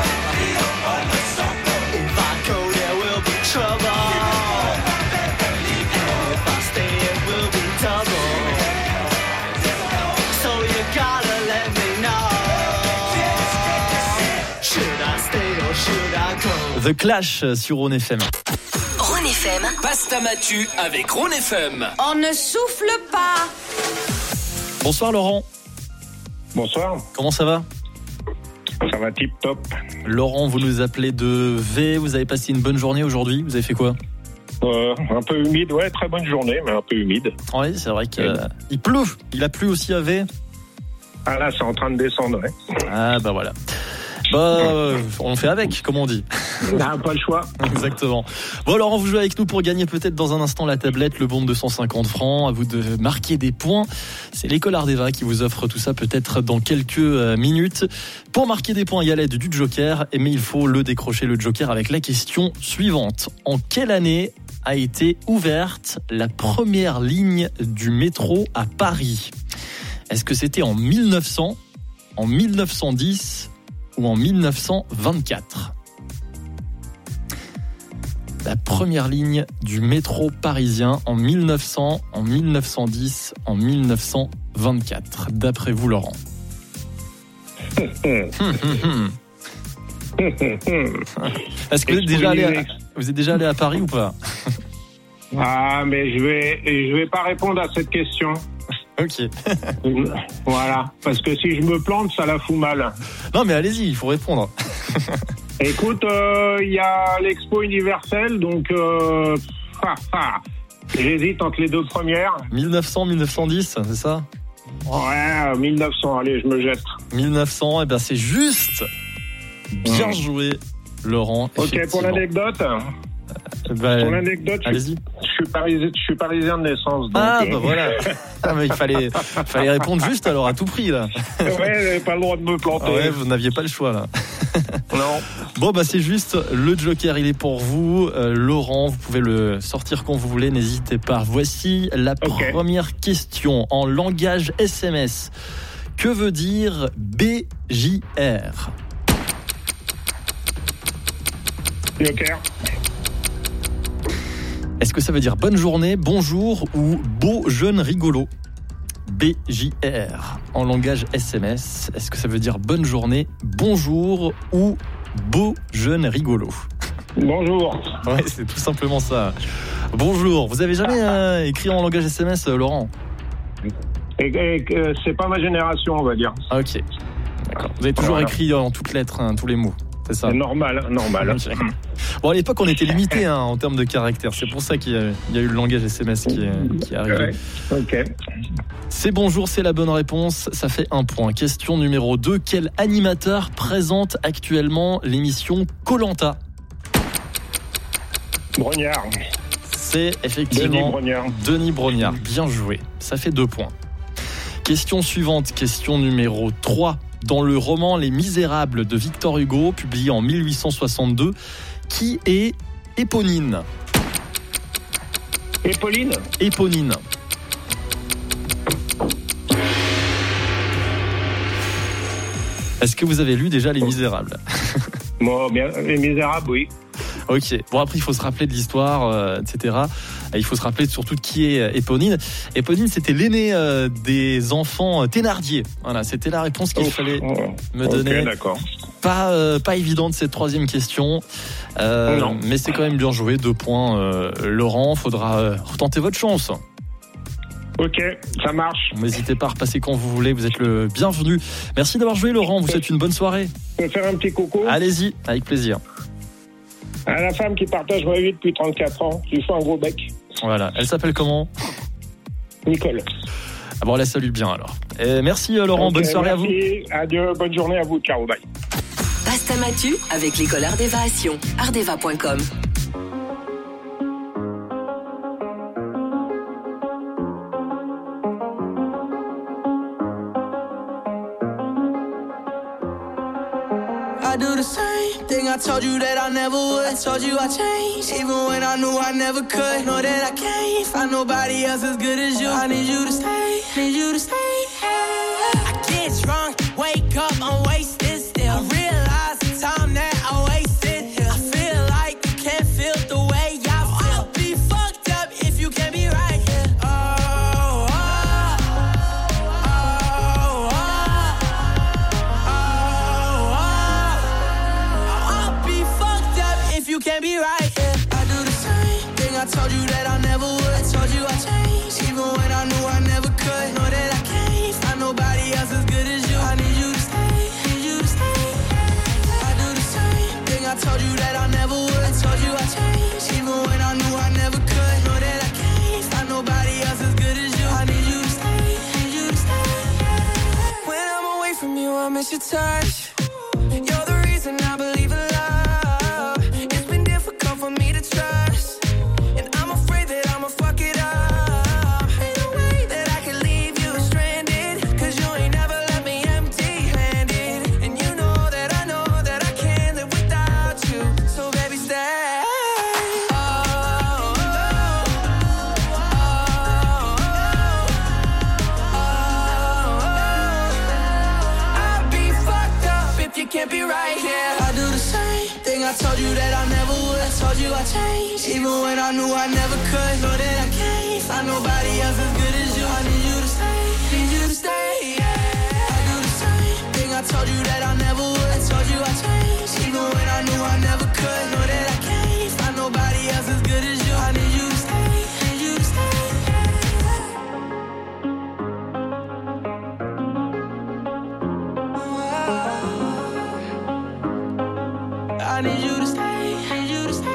The Clash sur Rhône F M. Rhône F M. Passe ta Matu avec Rhône F M. On ne souffle pas. Bonsoir Laurent. Bonsoir. Comment ça va? Ça va tip top. Laurent, vous nous appelez de V. Vous avez passé une bonne journée aujourd'hui. Vous avez fait quoi? euh, Un peu humide, ouais, très bonne journée, mais un peu humide. Oui, c'est vrai qu'il euh, pleut. Il a plu aussi à V. Ah là, c'est en train de descendre, ouais. Ah bah voilà. Bah, euh, on fait avec, comme on dit. On n'a pas le choix. Exactement. Bon, Laurent, vous jouez avec nous pour gagner peut-être dans un instant la tablette, le bon de deux cent cinquante francs. À vous de marquer des points. C'est l'école Ardeva qui vous offre tout ça peut-être dans quelques minutes. Pour marquer des points, il y a l'aide du Joker, mais il faut le décrocher, le Joker, avec la question suivante. En quelle année a été ouverte la première ligne du métro à Paris? Est-ce que c'était en mille neuf cents, en mille neuf cent dix ou en mille neuf cent vingt-quatre? La première ligne du métro parisien en mille neuf cents, en mille neuf cent dix, en mille neuf cent vingt-quatre. D'après vous, Laurent? Est-ce que vous êtes déjà allé à, vous êtes déjà allé à Paris ou pas? Ah, mais je vais, je vais pas répondre à cette question. Ok. Voilà, parce que si je me plante, ça la fout mal. Non, mais allez-y, il faut répondre. Écoute, il euh, y a l'Expo universelle, donc euh, ah, ah, j'hésite entre les deux premières. mille neuf cents, mille neuf cent dix, c'est ça? Ouais, mille neuf cents, allez, je me jette. mille neuf cents, et eh ben c'est juste. Bien mmh. joué, Laurent. Ok, pour l'anecdote. Bah, Pour l'anecdote, je, allez-y. je suis parisien, je suis parisien de naissance. Donc, Ah, euh, bah voilà. Ah, mais il fallait, fallait répondre juste alors à tout prix là. Ouais, j'avais pas le droit de me planter. Ah ouais, vous n'aviez pas le choix là. Non. Bon bah c'est juste, le joker il est pour vous. Euh, Laurent, vous pouvez le sortir quand vous voulez, n'hésitez pas. Voici la Ok. première question en langage S M S. Que veut dire B J R? Joker. Est-ce que ça veut dire bonne journée, bonjour ou beau jeune rigolo? B J R en langage S M S. Est-ce que ça veut dire bonne journée, bonjour ou beau jeune rigolo? Bonjour. Ouais, c'est tout simplement ça. Bonjour. Vous avez jamais euh, écrit en langage S M S, euh, Laurent? Et, et, euh, c'est pas ma génération, on va dire. Ah, ok. D'accord. Vous avez toujours Voilà. écrit en toutes lettres, hein, tous les mots. C'est ça. C'est normal, normal. Ok. Bon, à l'époque, on était limité hein, en termes de caractères. C'est pour ça qu'il y a, il y a eu le langage S M S qui est, qui est arrivé. Ouais. Ok. C'est bonjour, c'est la bonne réponse. Ça fait un point. Question numéro deux. Quel animateur présente actuellement l'émission Koh-Lanta? Brognard. C'est effectivement Denis Brognard. Denis Brognard. Bien joué. Ça fait deux points. Question suivante. Question numéro trois. Dans le roman Les Misérables de Victor Hugo, publié en mille huit cent soixante-deux, qui est Éponine? Éponine. Éponine. Est-ce que vous avez lu déjà Les Misérables? Bon, bien, Les Misérables, oui. Ok. Bon, après, il faut se rappeler de l'histoire, euh, et cetera. Il faut se rappeler surtout de qui est Éponine. Éponine, c'était l'aîné euh, des enfants Thénardier. Voilà, c'était la réponse qu'il Ouf. fallait Oh. me Ok, donner. d'accord. Pas, euh, pas évidente cette troisième question. Euh, Non. mais c'est quand même bien joué. Deux points, euh, Laurent. Faudra euh, retenter votre chance. Ok, ça marche. N'hésitez pas à repasser quand vous voulez. Vous êtes le bienvenu. Merci d'avoir joué, Laurent. Vous souhaite une bonne soirée. Je peux faire un petit coucou Allez-y, avec plaisir. à la femme qui partage ma vie depuis trente-quatre ans. Je lui fais un gros bec. Voilà. Elle s'appelle comment? Nicole. Ah bon, on la salue bien alors. Et merci euh, Laurent. Ok, bonne soirée merci. à vous. Adieu, bonne journée à vous. Ciao, bye. Pasta Matu avec l'école Ardeva à Sion. ardeva point com. I do the same thing I told you that I never would. I told you I changed, even when I knew I never could. Know that I can't find nobody else as good as you. I need you to stay, need you to stay. I get drunk, wake up, I'm wasted still. I realize the time that I wasted here. I feel like you can't feel the way I feel. I'll be fucked up if you can't be right here. Oh, oh, oh, oh, oh. I'll be fucked up if you can't be right here. I do the same thing I told you that I never would. I told you I changed, even when I knew I never could. Know that I can't find nobody else as good as you. I need you to stay, need you to stay. I do the same thing I told you that I never would. I told you I changed, even when I knew I never could. Know that I can't find nobody else as good as you. I need you to stay, need you to stay. When I'm away from you, I miss your touch. You're the reason I believe in love. It's been difficult for me to trust, and I'm afraid that I'ma fuck it up. Ain't no way that I can leave you stranded, 'cause you ain't never left me empty-handed. And you know that I know that I can't live without you. So baby, stay. Oh, oh, oh, oh. I'll be fucked up if you can't be right here. I do the same thing I told you that I never would. I told you I changed, even when I knew I never could. Know that I can't find nobody else as good as you. I need you to stay, need you to stay. Yeah. I do the same thing I told you that I never would. I told you I changed, even when I knew I never could. Know that I can't find nobody else as good as you. I need you to stay, need you to stay. I need you to stay, need you to stay.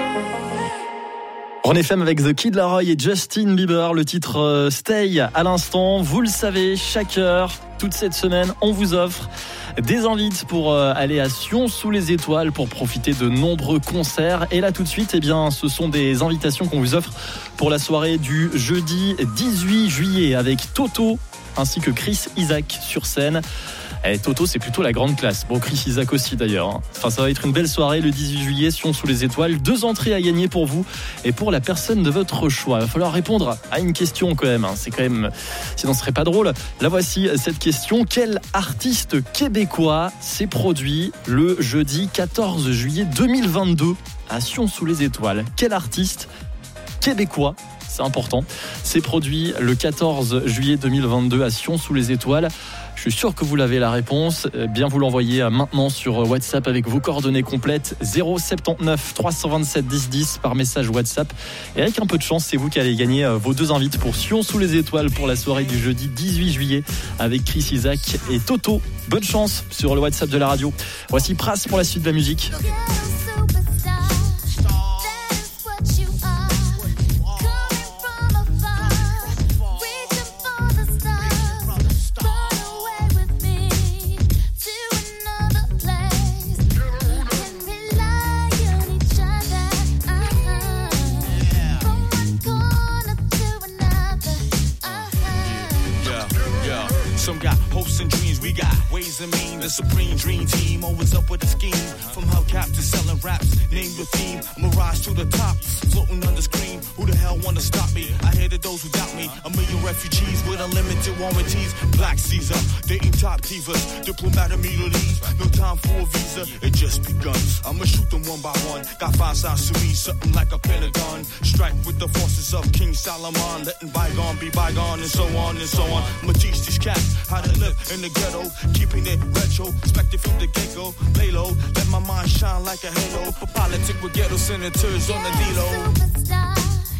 René F M avec The Kid Laroi et Justin Bieber, le titre euh, Stay à l'instant. Vous le savez, chaque heure, toute cette semaine, on vous offre des invites pour euh, aller à Sion sous les étoiles pour profiter de nombreux concerts. Et là tout de suite, eh bien, ce sont des invitations qu'on vous offre pour la soirée du jeudi dix-huit juillet avec Toto ainsi que Chris Isaak sur scène. Et Toto, c'est plutôt la grande classe. Bon, Chris Isaak aussi d'ailleurs. Hein. Enfin, ça va être une belle soirée le dix-huit juillet, Sion sous les étoiles. Deux entrées à gagner pour vous et pour la personne de votre choix. Il va falloir répondre à une question quand même. Hein. C'est quand même, sinon ce serait pas drôle. La voici cette question. Quel artiste québécois s'est produit le jeudi quatorze juillet deux mille vingt-deux à Sion sous les étoiles? Quel artiste québécois, c'est important, s'est produit le quatorze juillet deux mille vingt-deux à Sion sous les étoiles? Je suis sûr que vous l'avez la réponse. Bien vous l'envoyer maintenant sur WhatsApp avec vos coordonnées complètes zéro sept neuf trois cent vingt-sept dix dix par message WhatsApp. Et avec un peu de chance, c'est vous qui allez gagner vos deux invites pour Sion sous les étoiles pour la soirée du jeudi dix-huit juillet avec Chris Isaak et Toto. Bonne chance sur le WhatsApp de la radio. Voici Pras pour la suite de la musique. The supreme dream team, always up with a scheme. From hubcap to selling raps, name your theme. I'm a rise to the top, floating on the screen. Who the hell wanna stop me? I hated those who doubt me. A million refugees with unlimited warranties. Black Caesar, dating top divas. Diplomat immunities, no time for a visa. It just begun. I'ma shoot them one by one. Got five sides to me, something like a pentagon. Strike with the forces of King Solomon. Letting bygone be bygone and so on and so on. I'ma teach these cats how to live in the ghetto. Keeping it retro, expected from the get-go. Lay low, let my mind shine like a halo. For politics with ghetto senators on the D-Lo.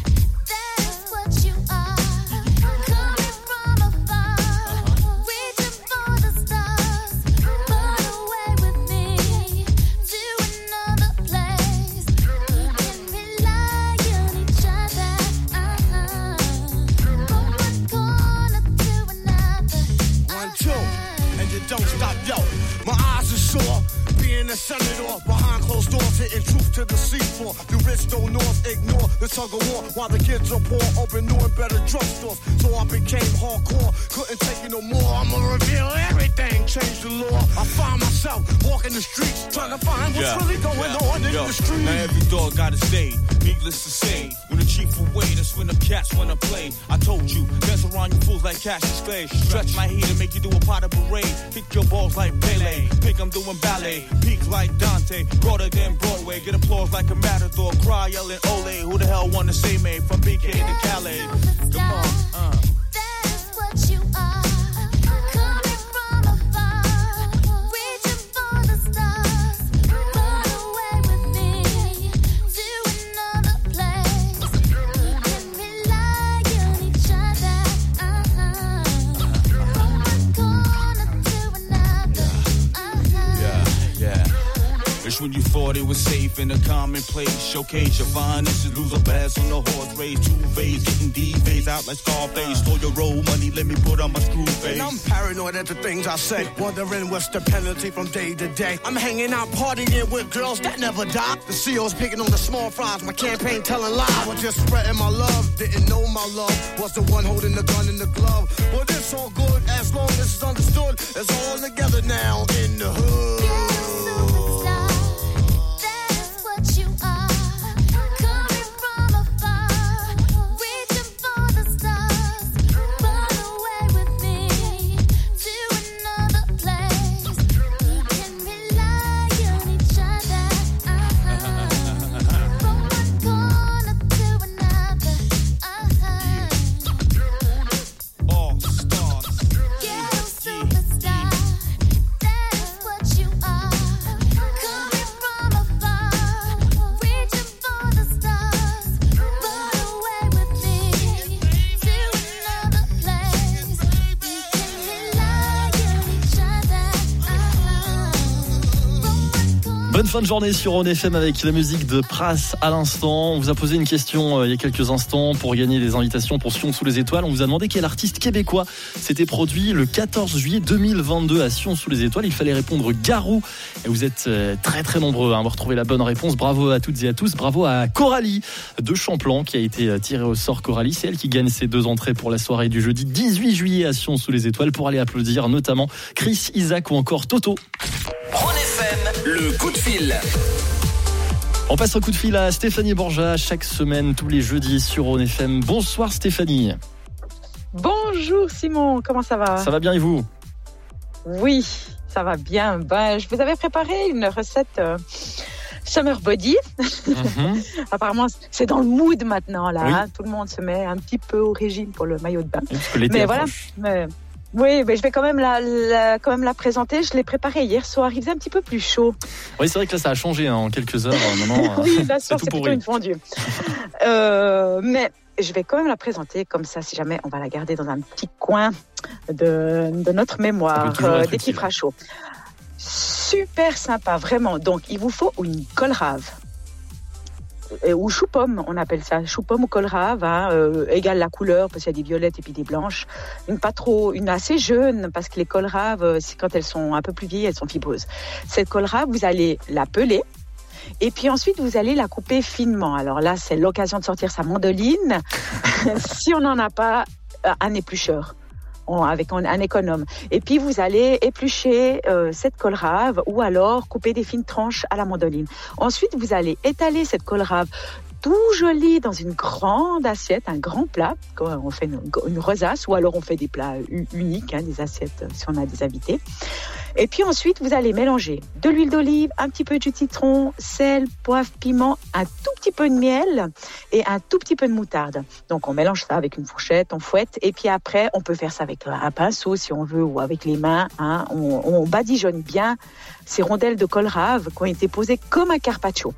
Don't stop, yo. My eyes are sore. Being a senator behind closed doors, hitting truth to the seafloor. The rich don't north ignore the tug of war while the kids are poor. Open new and better drugstores, so I became hardcore. Couldn't take it no more. I'ma reveal everything, change the law. I find myself walking the streets, trying to find what's yeah. really going yeah. on in yo. the streets. Now every dog got his day. Needless to say, when the chief away, that's when the cats wanna play. I told you, dance around you fools like Cassius Clay. Stretch my heat and make you do a pot of parade. Kick your balls like Pele. Pick I'm doing ballet. Peak like Dante. Broader than Broadway. Get applause like a matador. Cry yelling Ole. Who the hell wanna say me? From B K to Calais. Come on, uh. That's what you are. Coming from afar. Reaching for the stars. Run away with me to another place. Can rely on each other. Uh-huh. From one corner to another. Uh-huh. Yeah, yeah. It's when you thought it was safe in a commonplace. Showcase your finest and lose a bass on the horse race. Two phase, getting D-phase out like Scarface. Stole your roll money, let me put on my screw face. And I'm paranoid at the things I say. Wondering what's the penalty from day to day. I'm hanging out partying with girls that never die. The C O's picking on the small fries. My campaign telling lies. I was just spreading my love. Didn't know my love was the one holding the gun in the glove. Well, it's all good as long as it's understood. It's all together now in the hood. Yeah. fin de journée sur Rhône F M avec la musique de Pras à l'instant. On vous a posé une question euh, il y a quelques instants pour gagner des invitations pour Sion sous les étoiles. On vous a demandé quel artiste québécois s'était produit le quatorze juillet deux mille vingt-deux à Sion sous les étoiles. Il fallait répondre Garou. Et vous êtes euh, très très nombreux à avoir trouvé la bonne réponse. Bravo à toutes et à tous. Bravo à Coralie de Champlan qui a été tirée au sort. Coralie, c'est elle qui gagne ses deux entrées pour la soirée du jeudi dix-huit juillet à Sion sous les étoiles pour aller applaudir notamment Chris, Isaac ou encore Toto. Rhône F M, le coup de fil. On passe un coup de fil à Stéphanie Borja chaque semaine, tous les jeudis sur Rhône F M. Bonsoir Stéphanie. Bonjour Simon, comment ça va ? Ça va bien et vous ? Oui, ça va bien. Ben, je vous avais préparé une recette euh, Summer Body. Mm-hmm. Apparemment, c'est dans le mood maintenant là. Oui. Hein, tout le monde se met un petit peu au régime pour le maillot de bain. Oui, mais voilà. Mais, oui, mais je vais quand même la, la, quand même la présenter. Je l'ai préparée hier soir. Il faisait un petit peu plus chaud. Oui, c'est vrai que là, ça a changé hein, en quelques heures. Maintenant, oui, là, c'est, c'est plutôt une fondue. euh, mais je vais quand même la présenter comme ça, si jamais on va la garder dans un petit coin de, de notre mémoire euh, dès qu'il fera chaud. Super sympa, vraiment. Donc, il vous faut une colrave. Ou chou-pomme, on appelle ça. Chou-pomme ou colrave, hein, euh, égale la couleur, parce qu'il y a des violettes et puis des blanches. Une pas trop, une assez jeune, parce que les colraves, c'est quand elles sont un peu plus vieilles, elles sont fibreuses. Cette colrave, vous allez la peler. Et puis ensuite, vous allez la couper finement. Alors là, c'est l'occasion de sortir sa mandoline. Si on n'en a pas, un éplucheur. Avec un, un économe. Et puis, vous allez éplucher euh, cette colrave ou alors couper des fines tranches à la mandoline. Ensuite, vous allez étaler cette colrave tout jolie dans une grande assiette, un grand plat. On fait une, une rosace ou alors on fait des plats uniques, hein, des assiettes si on a des invités. Et puis ensuite, vous allez mélanger de l'huile d'olive, un petit peu de jus de citron, sel, poivre, piment, un tout petit peu de miel et un tout petit peu de moutarde. Donc, on mélange ça avec une fourchette, on fouette. Et puis après, on peut faire ça avec un pinceau si on veut ou avec les mains. Hein. On, on badigeonne bien ces rondelles de colrave qui ont été posées comme un carpaccio.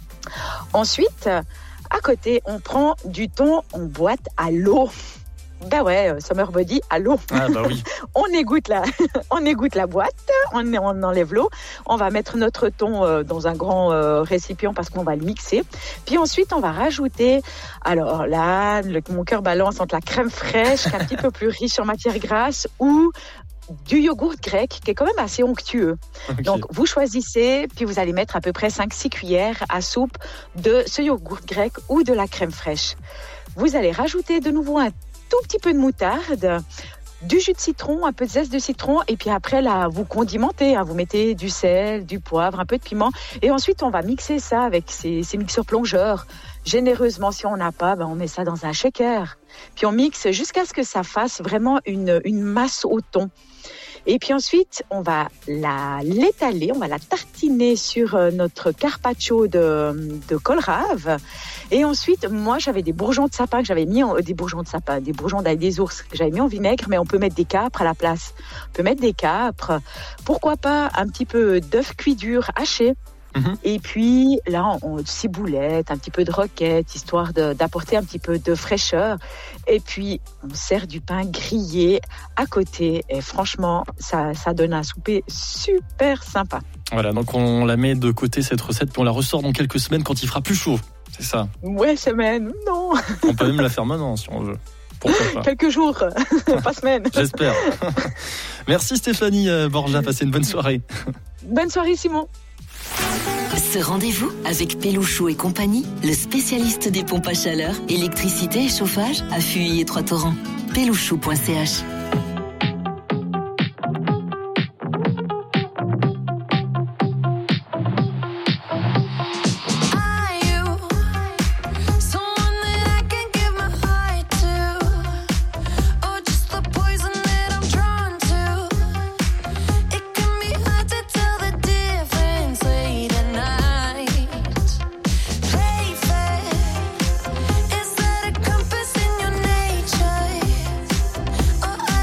Ensuite, à côté, on prend du thon en boîte à l'eau. Ben ouais, Summer Body à l'eau. Ah bah oui. on égoutte la, on égoutte la boîte, on, on enlève l'eau, on va mettre notre thon euh, dans un grand euh, récipient parce qu'on va le mixer. Puis ensuite, on va rajouter, alors là, le, mon cœur balance entre la crème fraîche, qui est un petit peu plus riche en matière grasse, ou du yogourt grec, qui est quand même assez onctueux. Okay. Donc, vous choisissez, puis vous allez mettre à peu près cinq six cuillères à soupe de ce yogourt grec ou de la crème fraîche. Vous allez rajouter de nouveau un tout petit peu de moutarde, du jus de citron, un peu de zeste de citron, et puis après, là, vous condimentez, hein, vous mettez du sel, du poivre, un peu de piment, et ensuite, on va mixer ça avec ces, ces mixeurs plongeurs. Généreusement, si on n'a pas, ben, on met ça dans un shaker. Puis on mixe jusqu'à ce que ça fasse vraiment une, une masse au thon. Et puis ensuite, on va la, l'étaler, on va la tartiner sur notre carpaccio de, de colrave. Et ensuite, moi, j'avais des bourgeons de sapin que j'avais mis en, des bourgeons de sapin, des bourgeons d'ail des ours que j'avais mis en vinaigre, mais on peut mettre des capres à la place. On peut mettre des capres. Pourquoi pas un petit peu d'œuf cuit dur haché. Mmh. Et puis là, on, on ciboulette, un petit peu de roquette, histoire de, d'apporter un petit peu de fraîcheur. Et puis, on sert du pain grillé à côté. Et franchement, ça, ça donne un souper super sympa. Voilà, donc on la met de côté, cette recette, puis on la ressort dans quelques semaines quand il fera plus chaud. C'est ça. Ouais, semaine, non. On peut même la faire maintenant, si on veut. Pourquoi pas. Quelques jours, pas semaine. J'espère. Merci Stéphanie Borja, passez une bonne soirée. Bonne soirée Simon. Ce rendez-vous avec Pelouchot et compagnie, le spécialiste des pompes à chaleur, électricité et chauffage à Fuy et Trois-Torrents. pelouchot point c h. Oh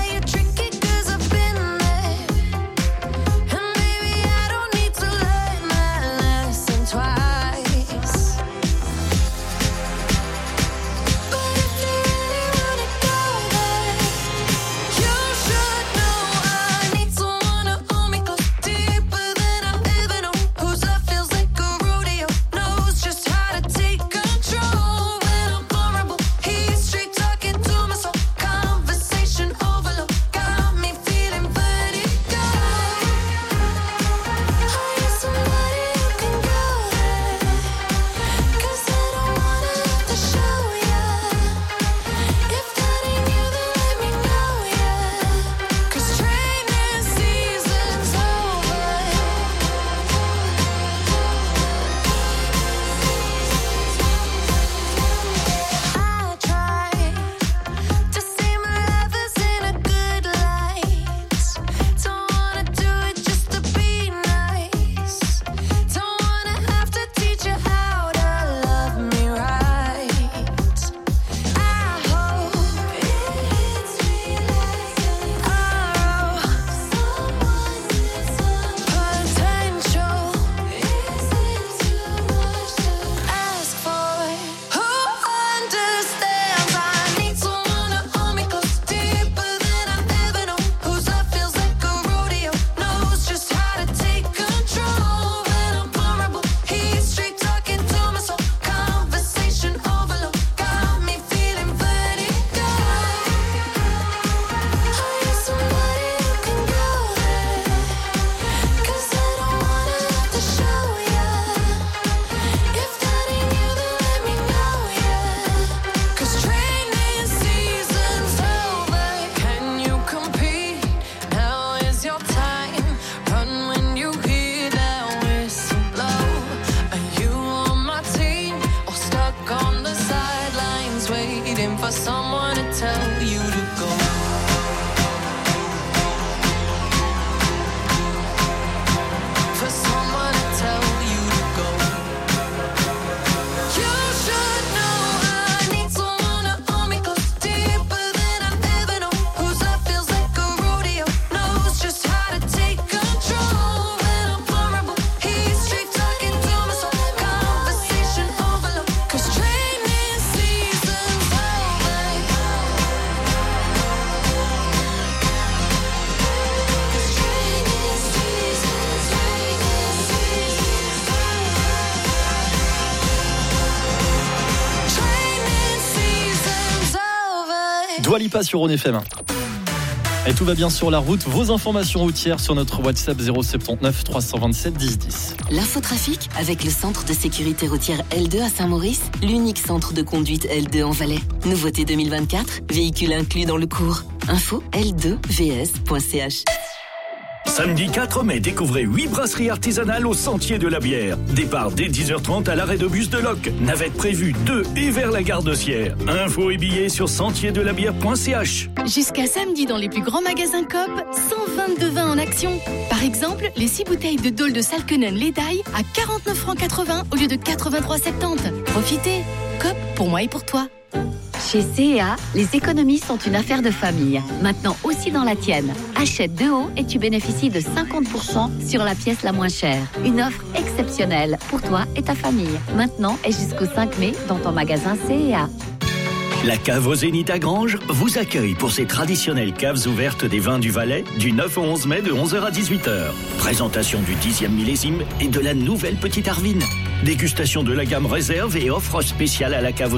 Dua Lipa sur Rhône F M. Et tout va bien sur la route. Vos informations routières sur notre WhatsApp zéro sept neuf trois cent vingt-sept dix dix. L'infotrafic avec le centre de sécurité routière L deux à Saint-Maurice, l'unique centre de conduite L deux en Valais. Nouveauté deux mille vingt-quatre, véhicule inclus dans le cours. Info L deux V S point C H. Samedi quatre mai, découvrez huit brasseries artisanales au Sentier de la Bière. Départ dès dix heures trente à l'arrêt de bus de Locq. Navette prévue de et vers la gare de Sierre. Infos et billets sur sentier de la bière point C H. Jusqu'à samedi dans les plus grands magasins Coop, cent vingt-deux vins en action. Par exemple, les six bouteilles de Dole de Salkenen Ledaille à quarante-neuf francs quatre-vingts au lieu de quatre-vingt-trois soixante-dix. Profitez, Coop pour moi et pour toi. Chez C et A, les économies sont une affaire de famille. Maintenant aussi dans la tienne. Achète deux hauts et tu bénéficies de cinquante pour cent sur la pièce la moins chère. Une offre exceptionnelle pour toi et ta famille. Maintenant et jusqu'au cinq mai dans ton magasin C et A. La cave au Zénith à Granges vous accueille pour ses traditionnelles caves ouvertes des vins du Valais du neuf au onze mai de onze heures à dix-huit heures. Présentation du dixième millésime et de la nouvelle petite Arvine. Dégustation de la gamme réserve et offre spéciale à la cave au